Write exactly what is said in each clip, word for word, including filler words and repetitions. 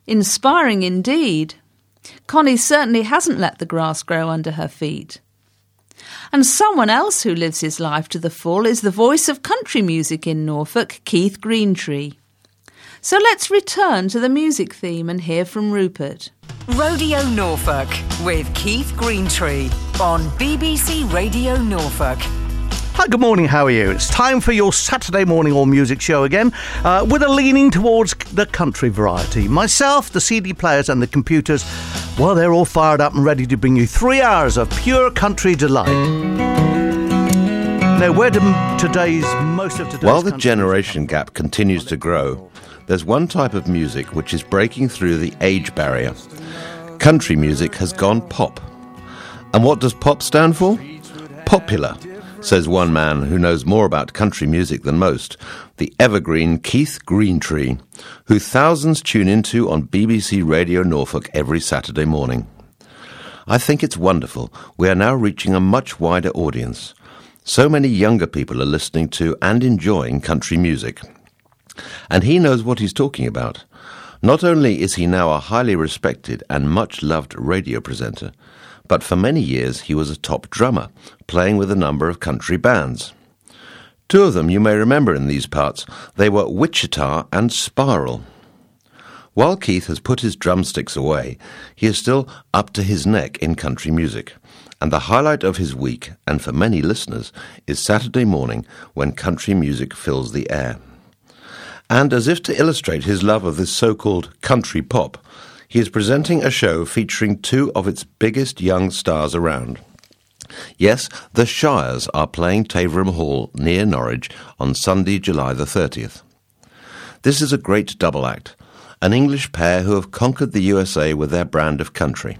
Inspiring indeed. Connie certainly hasn't let the grass grow under her feet. And someone else who lives his life to the full is the voice of country music in Norfolk, Keith Greentree. So let's return to the music theme and hear from Rupert. Rodeo Norfolk with Keith Greentree on B B C Radio Norfolk. Hi, good morning, how are you? It's time for your Saturday morning all music show again, uh, with a leaning towards the country variety. Myself, the C D players and the computers, well, they're all fired up and ready to bring you three hours of pure country delight. Now, where do today's, most of today's... While the generation gap continues to grow, there's one type of music which is breaking through the age barrier. Country music has gone pop. And what does pop stand for? Popular, says one man who knows more about country music than most, the evergreen Keith Greentree, who thousands tune into on B B C Radio Norfolk every Saturday morning. I think it's wonderful. We are now reaching a much wider audience. So many younger people are listening to and enjoying country music. And he knows what he's talking about. Not only is he now a highly respected and much-loved radio presenter, but for many years he was a top drummer, playing with a number of country bands. Two of them you may remember in these parts. They were Wichita and Spiral. While Keith has put his drumsticks away, he is still up to his neck in country music. And the highlight of his week, and for many listeners, is Saturday morning when country music fills the air. And as if to illustrate his love of this so-called country pop, he is presenting a show featuring two of its biggest young stars around. Yes, the Shires are playing Taverham Hall near Norwich on Sunday, July the thirtieth. This is a great double act, an English pair who have conquered the U S A with their brand of country.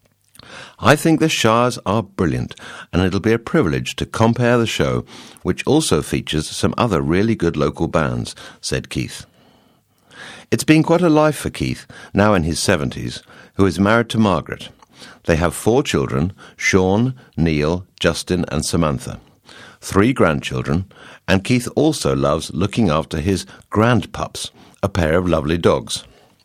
I think the Shires are brilliant, and it'll be a privilege to compare the show, which also features some other really good local bands, said Keith. It's been quite a life for Keith, now in his seventies, who is married to Margaret. They have four children, Sean, Neil, Justin and Samantha, three grandchildren, and Keith also loves looking after his grandpups, a pair of lovely dogs.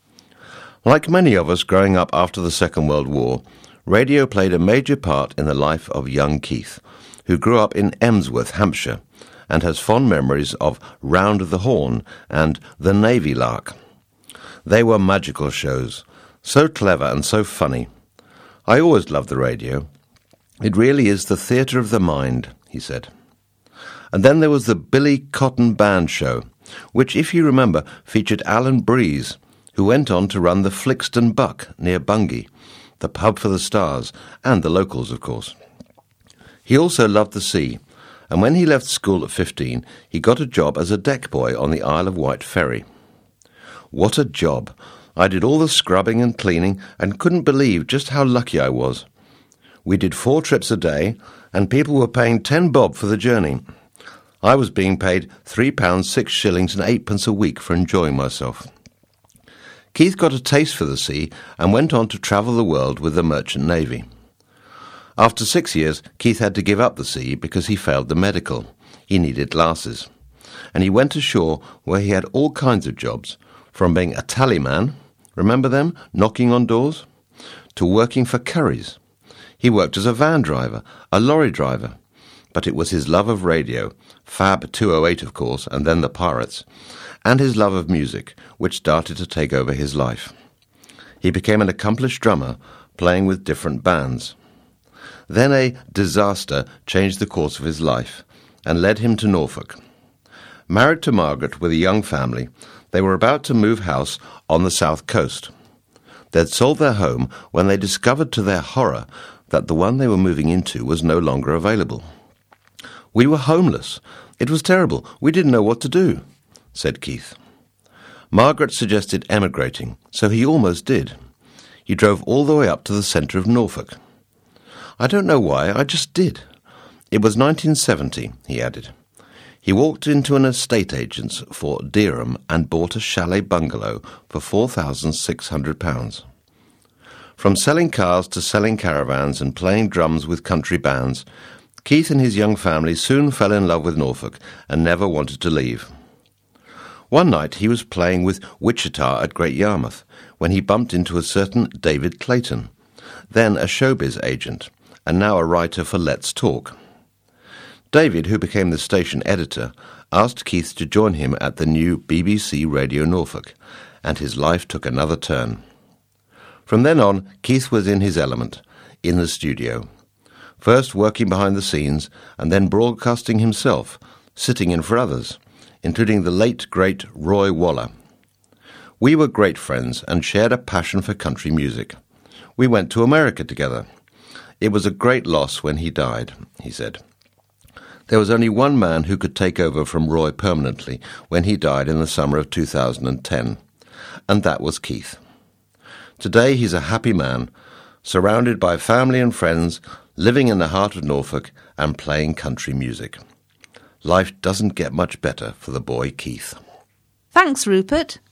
Like many of us growing up after the Second World War, radio played a major part in the life of young Keith, who grew up in Emsworth, Hampshire, and has fond memories of Round the Horn and The Navy Lark. They were magical shows, so clever and so funny. I always loved the radio. It really is the theatre of the mind, he said. And then there was the Billy Cotton Band Show, which, if you remember, featured Alan Breeze, who went on to run the Flixton Buck near Bungay, the pub for the stars, and the locals, of course. He also loved the sea, and when he left school at fifteen, he got a job as a deck boy on the Isle of Wight ferry. What a job! I did all the scrubbing and cleaning and couldn't believe just how lucky I was. We did four trips a day, and people were paying ten bob for the journey. I was being paid three pounds six shillings and eightpence a week for enjoying myself. Keith got a taste for the sea and went on to travel the world with the Merchant Navy. After six years, Keith had to give up the sea because he failed the medical. He needed glasses. And he went ashore where he had all kinds of jobs, from being a tallyman, remember them, knocking on doors, to working for Currys. He worked as a van driver, a lorry driver. But it was his love of radio, Fab two oh eight of course, and then the Pirates, and his love of music, which started to take over his life. He became an accomplished drummer, playing with different bands. Then a disaster changed the course of his life and led him to Norfolk. Married to Margaret with a young family, they were about to move house on the south coast. They'd sold their home when they discovered to their horror that the one they were moving into was no longer available. "We were homeless. It was terrible. We didn't know what to do," said Keith. Margaret suggested emigrating, so he almost did. He drove all the way up to the centre of Norfolk. "I don't know why, I just did. It was nineteen seventy, he added. He walked into an estate agent's for Dereham and bought a chalet bungalow for four thousand six hundred pounds. From selling cars to selling caravans and playing drums with country bands, Keith and his young family soon fell in love with Norfolk and never wanted to leave. One night he was playing with Wichita at Great Yarmouth when he bumped into a certain David Clayton, then a showbiz agent, and now a writer for Let's Talk. David, who became the station editor, asked Keith to join him at the new B B C Radio Norfolk, and his life took another turn. From then on, Keith was in his element, in the studio, first working behind the scenes and then broadcasting himself, sitting in for others, including the late, great Roy Waller. We were great friends and shared a passion for country music. We went to America together. It was a great loss when he died, he said. There was only one man who could take over from Roy permanently when he died in the summer of two thousand ten, and that was Keith. Today he's a happy man, surrounded by family and friends, living in the heart of Norfolk and playing country music. Life doesn't get much better for the boy Keith. Thanks, Rupert.